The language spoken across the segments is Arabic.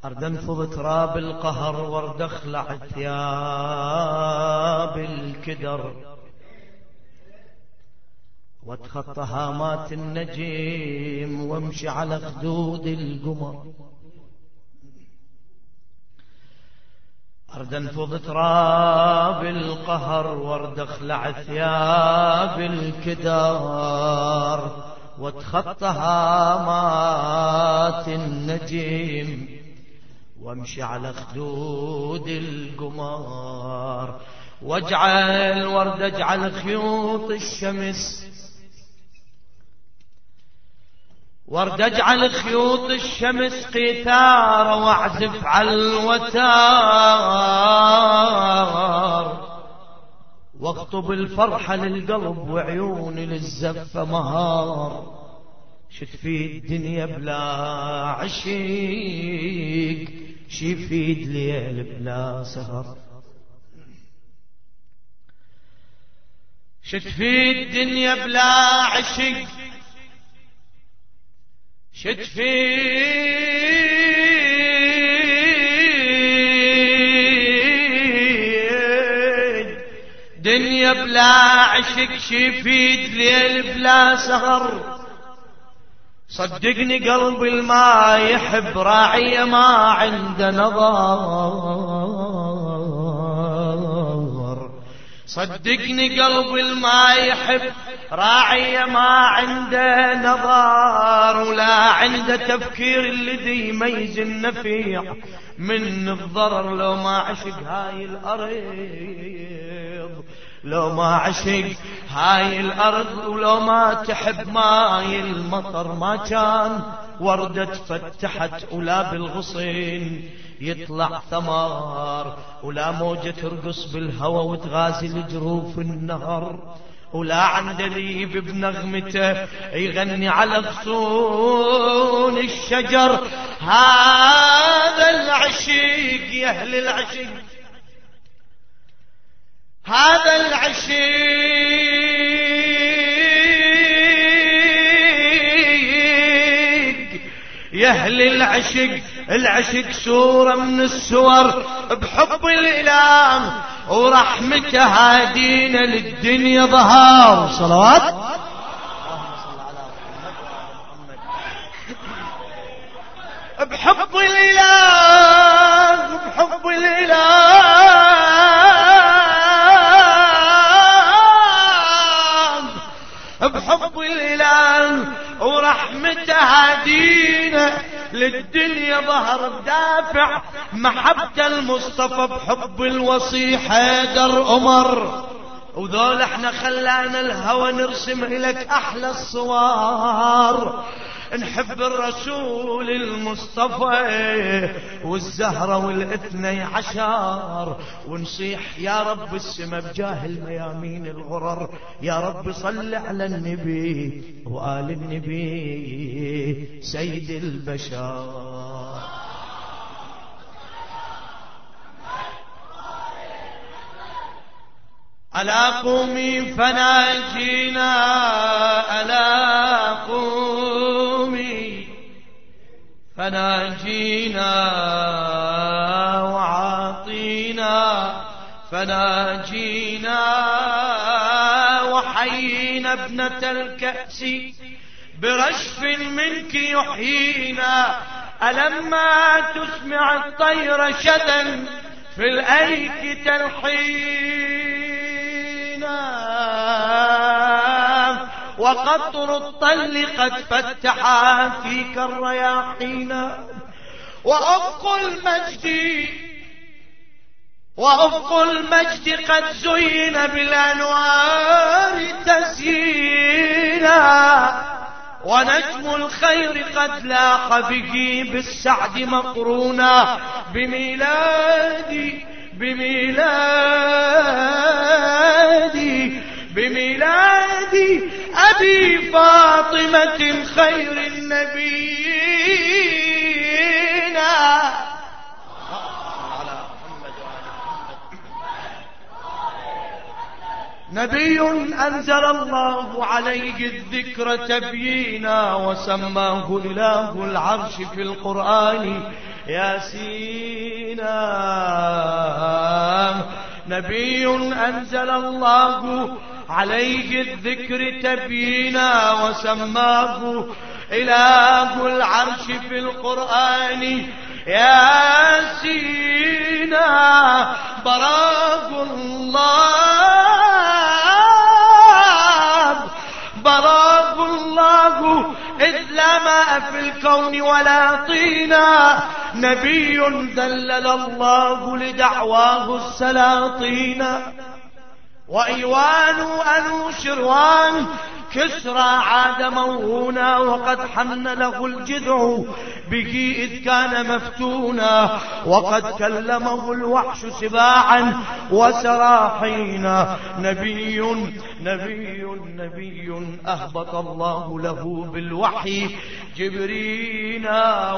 أرد أنفض تراب القهر وارد أخلع ثياب الكدر واتخطى هامات النجيم وامشي على خدود القمر. أرد أنفض تراب القهر وارد أخلع ثياب الكدر واتخطى هامات النجيم وامشي على خدود القمر. واجعل ورد اجعل خيوط الشمس ورد اجعل خيوط الشمس قيثار واعزف على الوتار واخطب الفرحة للقلب وعيوني للزفة مهار. شتفيد الدنيا بلا عشيق شيفيد ليل بلا سهر. شتفيد الدنيا بلا عشق شتفيد دنيا بلا عشق شيفيد ليل بلا سهر. صدقني قلبي الما يحب راعي ما عنده نظر. صدقني قلبي الما يحب راعي ما عنده نظر ولا عنده تفكير الذي يميز النفيع من الضرر. لو ما عشق هاي الأرض لو ما عشق هاي الأرض ولو ما تحب ماي المطر ما كان وردة فتحت ولا بالغصين يطلع ثمار ولا موجة ترقص بالهوى وتغازل جروف النهر ولا عندليب بنغمته يغني على غصون الشجر. هذا العشيق يا أهل العشيق هذا العشيق يا أهل العشق. العشق سورة من السور بحب الإله ورحمته هادينا للدنيا ظهار. صلوات اللهم صل على محمد بحب الإله بحب الإله بحب الإله ورحمته هادينا للدنيا ظهر بدافع محبة المصطفى بحب الوصي حيدر عمر. وذول احنا خلانا الهوى نرسم لك احلى الصور. نحب الرسول المصطفى والزهرة والاثني عشر ونصيح يا رب السما بجاه الميامين الغرر. يا رب صل على النبي وآل النبي سيد البشر. ألا قومي فناجينا ألا قومي فناجينا وعاطينا فناجينا وحيينا ابنة الكأس برشف منك يحيينا. ألما تسمع الطير شدا في الأيك تلحينا وقطر الطل قد فتحا فيك الرياحين. وأفق المجد قد زين بالأنوار تزيينا. ونجم الخير قد لاح به بالسعد مقرونا. بميلاد أبي فاطمة خير النبيين. نبي أنزل الله عليه الذكر تبيينا وسماه إله العرش في القرآن ياسين. نبي أنزل الله عليه الذكر تبيينا وسماه إله العرش في القرآن ياسين. براق الله إذ لا ماء في الكون ولا طينا. نبي ذلل الله لدعواه السلاطين. وإيوان أنوشروان كسرى عاد موهونا وقد حن له الجذع به إذ كان مفتونا. وقد كلمه الوحش سباعا وسراحينا. نبي أهبط الله له بالوحي جبرينا.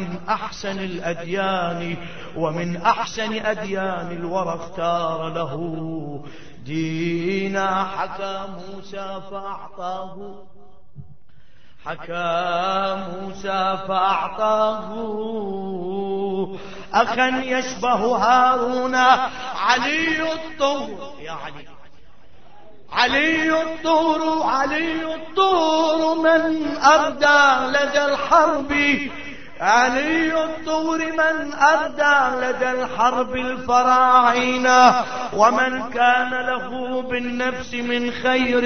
ومن أحسن الأديان الورى اختار له دينا. حكى موسى فأعطاه أخا يشبه هارون. علي الطور من أردى لدى الحرب. علي الطور من أردى لدى الحرب الفراعين. ومن كان له بالنفس من خير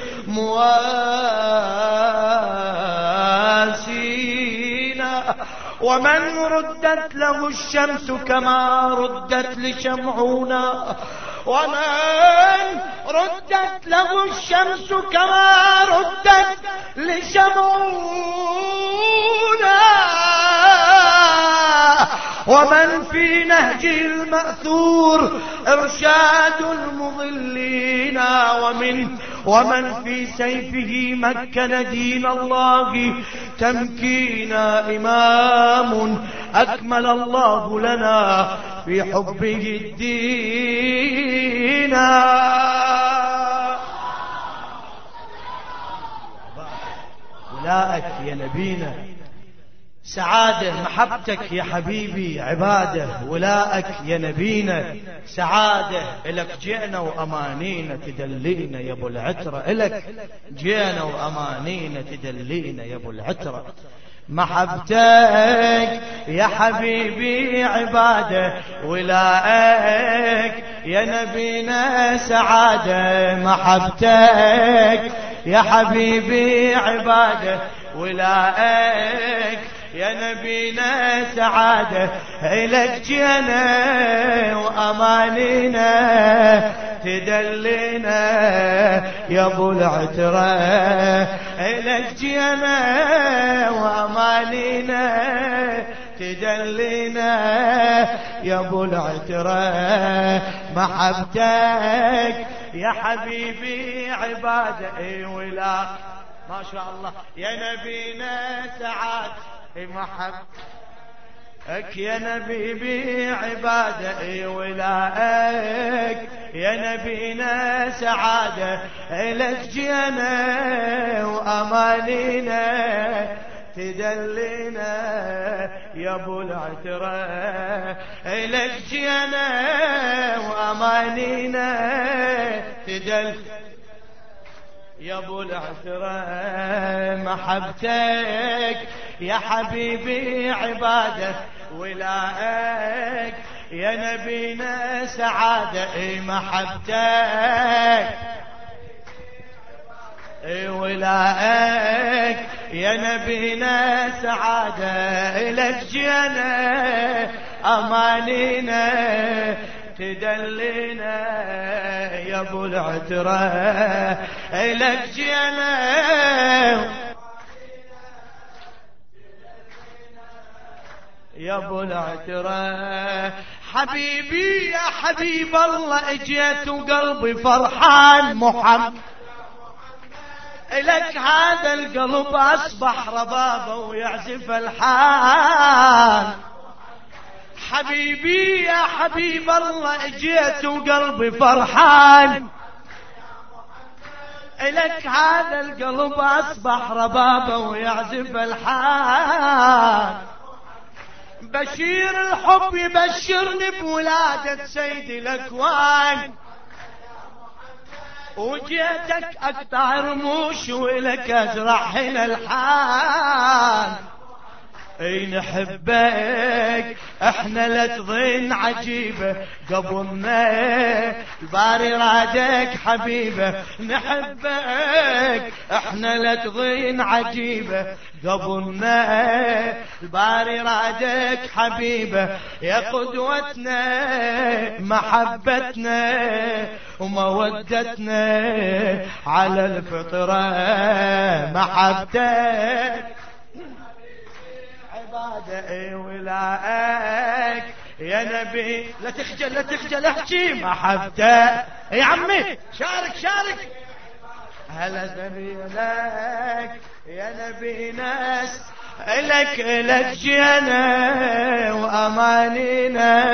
المواسين. ومن ردت له الشمس كما ردت لشمعونا. ومن ردت له الشمس كما ردت لشمعونا. ومن في نهجه المأثور إرشاد المضلين. ومن في سيفه مكن دين الله تمكينا. إمام أكمل الله لنا في حبه الدين. ولاءك يا نبينا سعادة. محبتك يا حبيبي عبادة. ولاءك يا نبينا سعادة. إلك جئنا وأمانينا تدلينا يا ابو العترة. إلك جئنا وأمانينا تدلينا يا ابو العترة. محبتك يا حبيبي عبادة. ولاءك يا نبينا سعادة. محبتك يا حبيبي عبادة. ولاءك يا نبينا سعادة. إلك جينا وأمانينا تدلينا يا ابو العترة. إلك جينا وأمانينا تدلينا يا ابو العترة. محبتك يا حبيبي عبادة. ولا ما شاء الله يا نبينا سعادة. محبتك يا نبي عبادة. ولاءك يا نبينا سعادة. إلك جينا وأمانينا تدلينا يا ابو العترة. إلك جينا وأمانينا تدل يا ابو العترة. محبتك يا حبيبي عبادة. ولاءك يا نبينا سعادة. محبتك ولاءك يا نبينا سعادة. إلك جينا أمانينا تدلينا يا ابو العترة. إلك جينا يا ابو العترة. حبيبي يا حبيب الله اجيت وقلبي فرحان. محمد إلك هذا القلب أصبح ربابه ويعزف الحان. حبيبي يا حبيب الله اجيت وقلبي فرحان. إلك هذا القلب أصبح ربابه ويعزف الحان. بشير الحب يبشرني بولادة سيد الأكوان، وجيتك أقطع رموش ولك أزرع هنا الحان. اي نحبك احنا لا تظن عجيبة قبلنا الباري رادك حبيبة. نحبك احنا لا تظن عجيبة قبلنا الباري رادك حبيبة. يا قدوتنا محبتنا ومودتنا على الفطرة محبتك عبادة ولاك يا نبي. لا تخجل لا تخجل احكي محبته يا عمي. شارك هلا سبيلك يا نبي ناس لك جينا وامانينا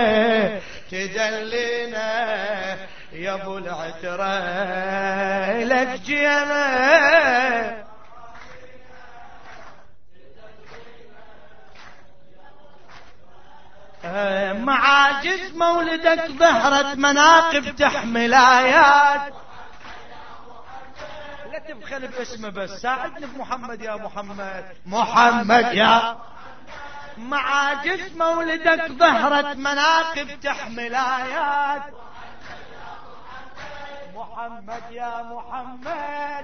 تدلينا يا ابو العترة لك جينا. معاجز مولدك ظهرت مناقب تحمل آيات. لا تبخل باسمه بس ساعدني بمحمد يا محمد. محمد يا معاجز مولدك ظهرت مناقب تحمل آيات. محمد يا محمد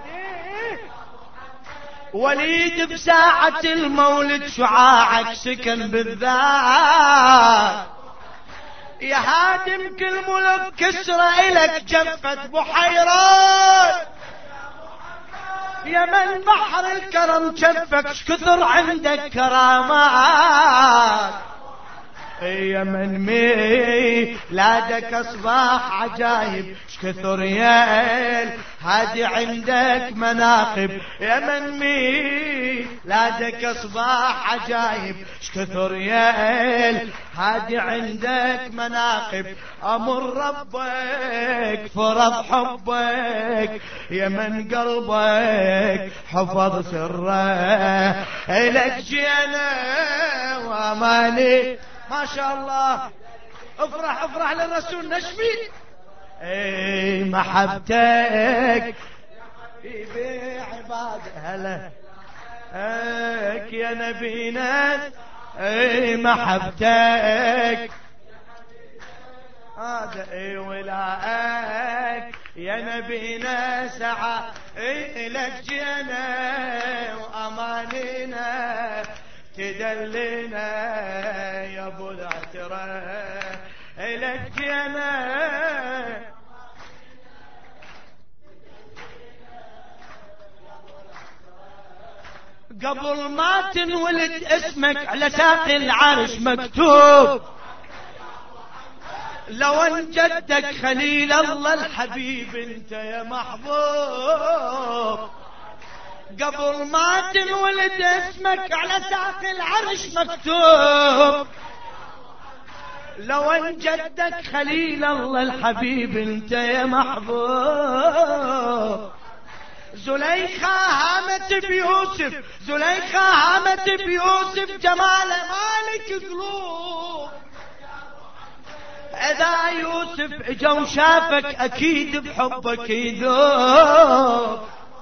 وليد بساعة المولد شعاعك سكن بالذات. يا هادم كل ملك كسرة إلك جفت بحيرات. يا من بحر الكرم شفك شكثر عندك كرامات. يا من ميلادك اصباح عجايب شكثر يا هادي عندك مناقب. يا من ميلادك اصباح عجايب شكثر يا هادي عندك مناقب. امر ربك فرض حبك يا من قلبك حفظ سره لك جينا واماني. ما شاء الله افرح للرسول نشمي. اي محبتك في عباد هلا يا نبينا. اي محبتك هذا اي ولاك يا نبينا سعى لك جينا وامانينا تدلنا يا ابو العترة لك جينا. قبل ما تنولد اسمك على ساق العرش مكتوب. لو ان جدك خليل الله الحبيب انت يا محبوب. قبل ما تنولد اسمك على ساق العرش مكتوب. لو ان جدك خليل الله الحبيب انت يا محبوب. زليخة هامت بيوسف زليخة هامت بيوسف جمال مالك قلوب. اذا يوسف اجا وشافك اكيد بحبك يذوب.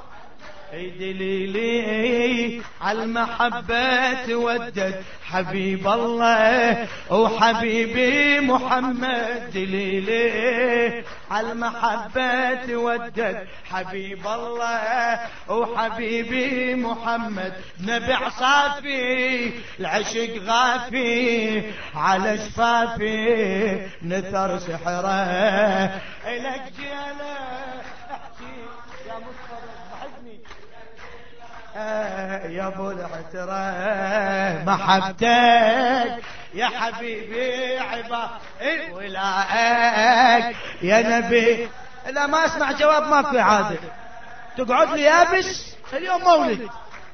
دليلي عالمحبة تودد حبيب الله وحبيبي محمد. دليلي عالمحبة تودد حبيب الله وحبيبي محمد. نبع صافي العشق غافي على شفافي نثر سحره إلك جينا. احكي يا مصطفى يا ابو العترة محبتك يا حبيبي عباد ولاك يا نبي. اذا ما اسمع جواب ما في عادة تقعد لي يابس اليوم مولد.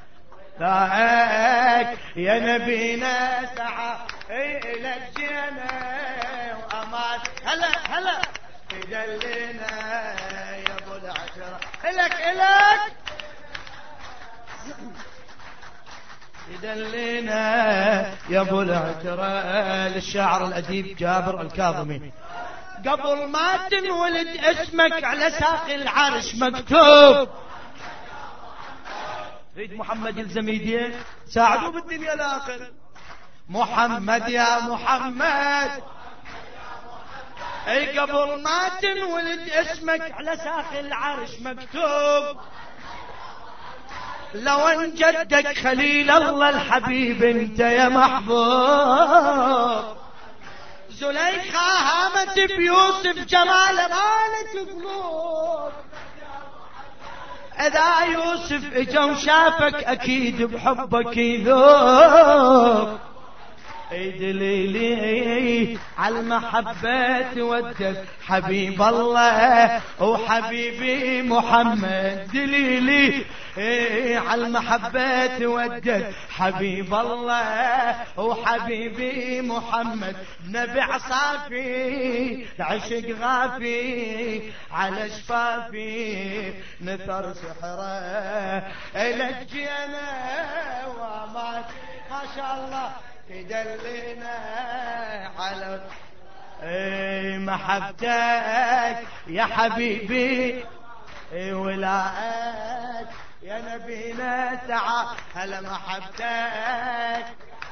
لاك يا نبينا سعى لك جينا وامان. هلا تدلنا يا ابو العترة. الك تدلينا يا ابو العترة. للشاعر الأديب جابر الكاظمي. قبل ما تنولد اسمك على ساق العرش مكتوب. ريد محمد يلزم يديه ساعدوا بالدنيا الاخر. محمد يا محمد. اي قبل ما تنولد اسمك على ساق العرش مكتوب. لو ان جدك خليل الله الحبيب انت يا محبوب. زليخا هامت بيوسف جمال مالت قلوب. اذا يوسف اجا وشافك اكيد بحبك يذوب. اي دليلي على المحبة تودك حبيب الله وحبيبي محمد. دليلي على المحبة تودك حبيب الله وحبيبي محمد. نبي عصافي العشق غافي على شفافي نثر سحره لك جينا وما ما شاء الله تدلنا على محبتك يا حبيبي ولاءك يا نبينا تعال محبتك.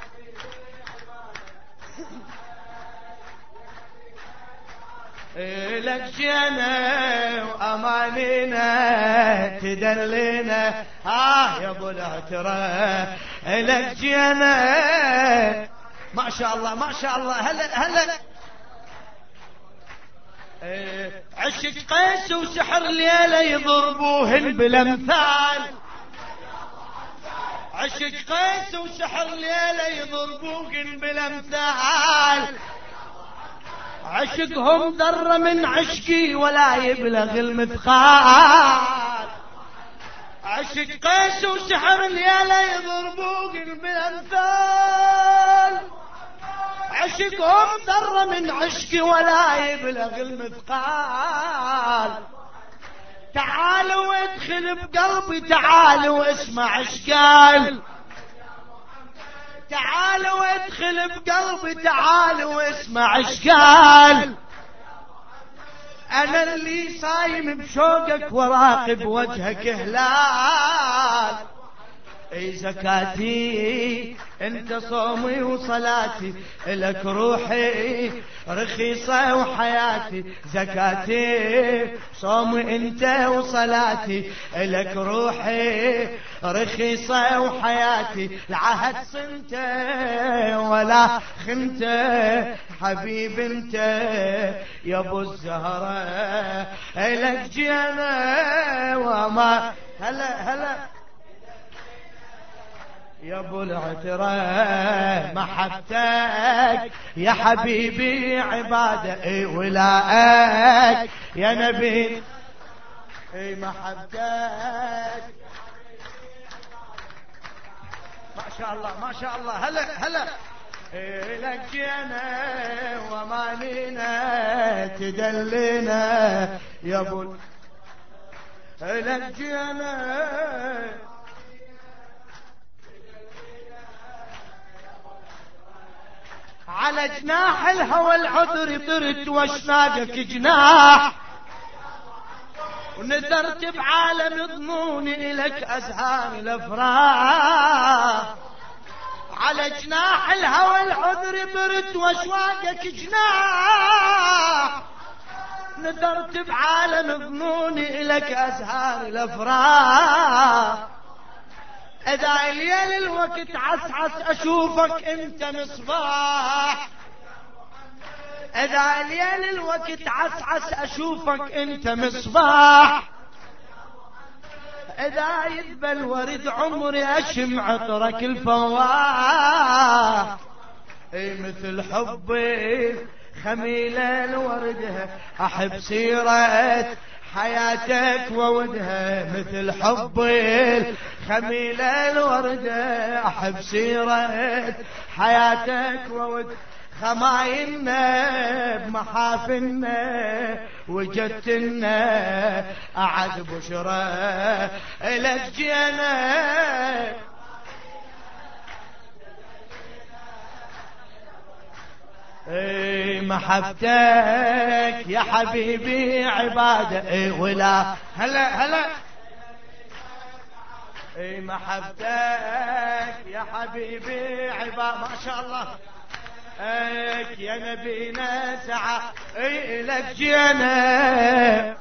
لك جينا وأمانينا تدلينا يا ابو العترة. لك جينا ما شاء الله ما شاء الله. هلا عشق قيس وسحر ليلة يضربوهن بالامثال. عشق قيس وسحر ليلة يضربوهن بالامثال. عشقهم ذرة من عشقي ولا يبلغ المثقال. عشق قيس وسحر الليلة يضربوك بالأمثال. عشقهم ذرة من عشقي ولا يبلغ المثقال. تعالوا وادخل بقلبي تعالوا واسمع ايش قال. تعالوا وادخل بقلبي تعالوا واسمع ايش قال. انا اللي صايم بشوقك وراقب وجهك هلال. اي زكاتي انت صومي وصلاتي لك روحي رخيصة وحياتي. زكاتي صومي انت وصلاتي لك روحي رخيصة وحياتي. العهد صنت ولا خنت حبيب انت يا ابو الزهرة. لك جينا وما هلا يا ابو العترة. محبتك يا حبيبي عبادة ولاءك يا نبي. محبتك ما شاء الله ما شاء الله. هلا لك جينا ومالينا تدلنا يا ابو. لك جينا على جناح الهوى العذر طرت واشناقك جناح. ونثرت بعالم ضموني لك ازهار الافراح. على جناح الهوى العذر طرت واشواقك جناح. نثرت بعالم ضموني لك ازهار الافراح. اذا الليل الوقت عسعس اشوفك انت مصباح. اذا الليل الوقت عسعس اشوفك انت مصباح. اذا يذبل ورد عمري اشم عطرك الفواح. مثل حبي خميلة الوردها احب سيرة حياتك وودها. مثل حبي خميلة الوردة احب سيرة حياتك وودها. خمايلنا بمحافلنا وجدتنا اعد بشرى لك جينا. محبتك يا حبيبي عبادة ولا هلا هلا محبتك يا حبيبي عبادة ما شاء الله يا نبينا سعى لك جينا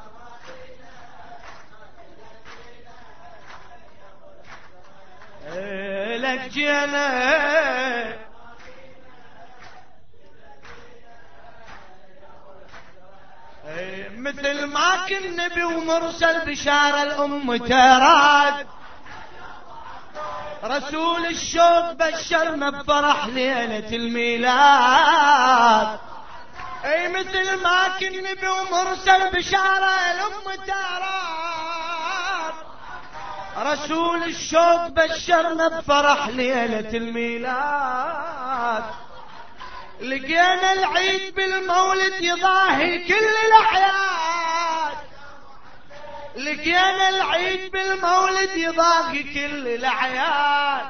لك جينا مثل ما كن نبي ومرسل بشارة الأم تراد رسول الشوق بشرنا بفرح ليلة الميلاد مثل ما كن نبي ومرسل بشارة الأم تراد رسول الشوق بشرنا بفرح ليلة الميلاد لقينا العيد بالمولد يضاهي كل الأعياد لقينا العيد بالمولد يضاهي كل الأعياد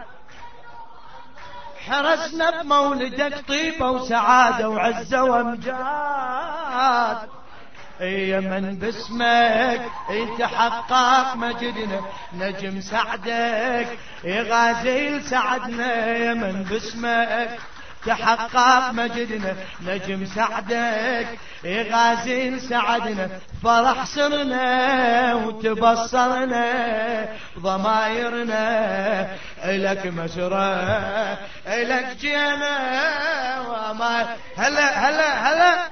حرسنا بمولدك طيبة وسعادة وعزة وامجاد يا من باسمك يتحقق مجدنا نجم سعدك يا غازي سعدنا يا من باسمك تحقق مجدنا نجم سعدك يا غازي سعدنا فرح صرنا وتبصرنا ضمايرنا إلك مسرى إلك جينا وما هلا هلا هلا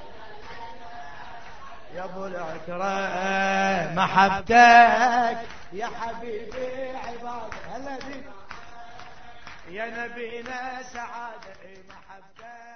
يا ابو العترة محبتك يا حبيبي عبادة هلا بيك يا نبينا سعادة محبتك